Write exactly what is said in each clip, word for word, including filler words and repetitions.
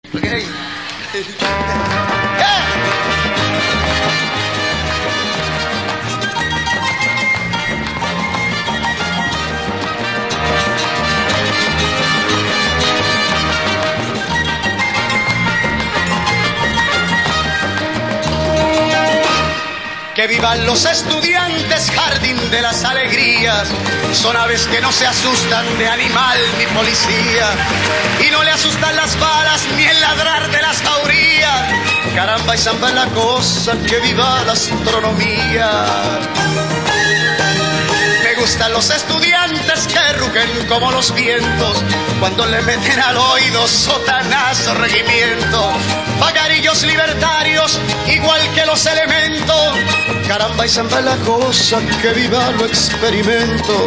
Okay. Que vivan los estudiantes, jardín de las alegrías. Son aves que no se asustan de animal ni policía. Y no le asustan las balas ni el ladrar de las jaurías. Caramba y samba la cosa, que viva la astronomía. Me gustan los estudiantes que rugen como los vientos cuando le meten al oído sotanazo regimiento. Pajarillos libertarios igual que los elementos. Caramba y samba la cosa, que viva lo experimento.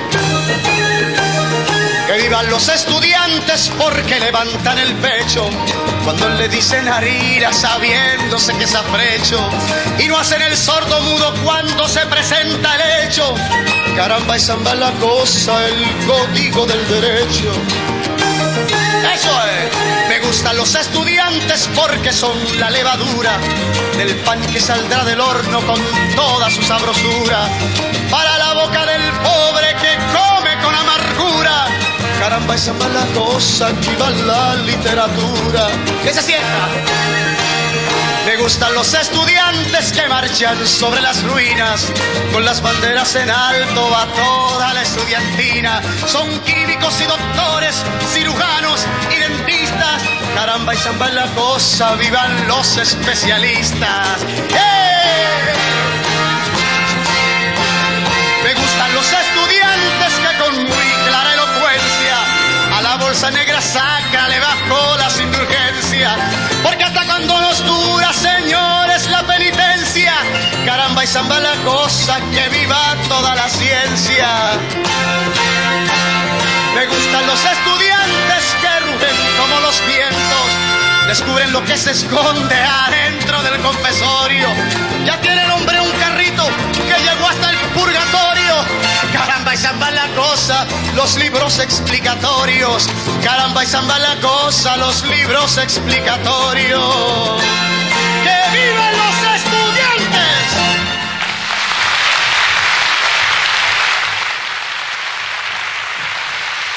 Que vivan los estudiantes porque levantan el pecho cuando le dicen arira sabiéndose que es afrecho. Y no hacen el sordo mudo cuando se presenta el hecho. Caramba y samba la cosa, el código del derecho. Eso es. Me gustan los estudiantes porque son la levadura del pan que saldrá del horno con toda su sabrosura para la boca del pobre que come con amargura. Caramba y samba la cosa, que viva la literatura. Que se sienta. Me gustan los estudiantes que marchan sobre las ruinas con las banderas en alto a toda la estudiantina. Son químicos y doctores, cirujanos y dentistas. Caramba y samba la cosa, vivan los especialistas. ¡Eh! Me gustan los estudiantes que con muy clara elocuencia a la bolsa negra saca, le bajó las indulgencias. Porque hasta cuando nos dura, señores, la penitencia. Caramba y samba la cosa, que viva toda la ciencia. Me gustan los estudiantes que rugen como los vientos. Descubren lo que se esconde adentro del confesorio. Ya tiene el hombre un carrito que llegó hasta el purgatorio. Caramba y samba la cosa, los libros explicatorios. Caramba y samba la cosa, los libros explicatorios.